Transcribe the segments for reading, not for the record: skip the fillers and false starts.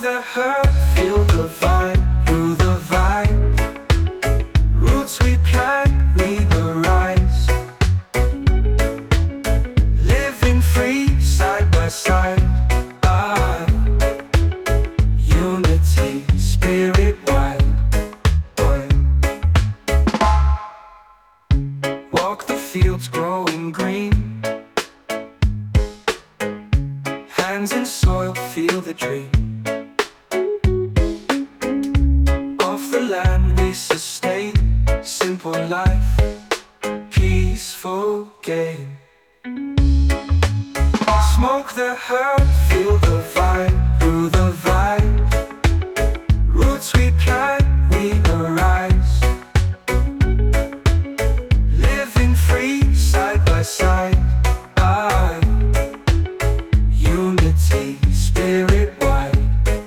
the hurt, feel the vibe, through the vibe. Roots we plant, we arise. Living free, side by side. Unity, spirit wild. Walk the fields growing green. Hands in soil, feel the dream. Off the land we sustain. Simple life, peaceful gain. Smoke the herb, feel the vibe, through the vibe. Roots we plant, we arise. Living free, side by side. Unity, spirit wide.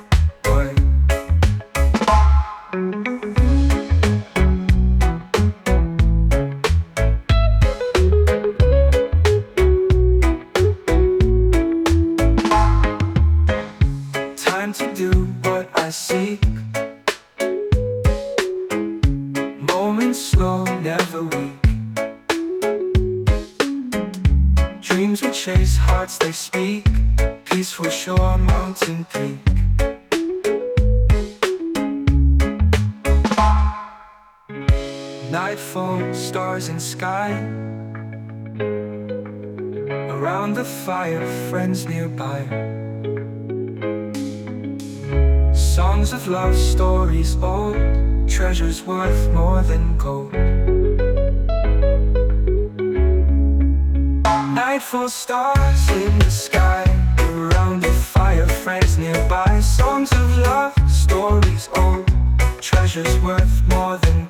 Time to do what I seek. Moments slow, never weak. Dreams we chase, hearts they speak. Peaceful shore, mountain peak. Nightfall, stars in sky. Around the fire, friends nearby. Songs of love, stories old. Treasures worth more than gold. Nightfall, stars in the sky. Around the fire, friends nearby. Songs of love, stories old. Treasures worth more than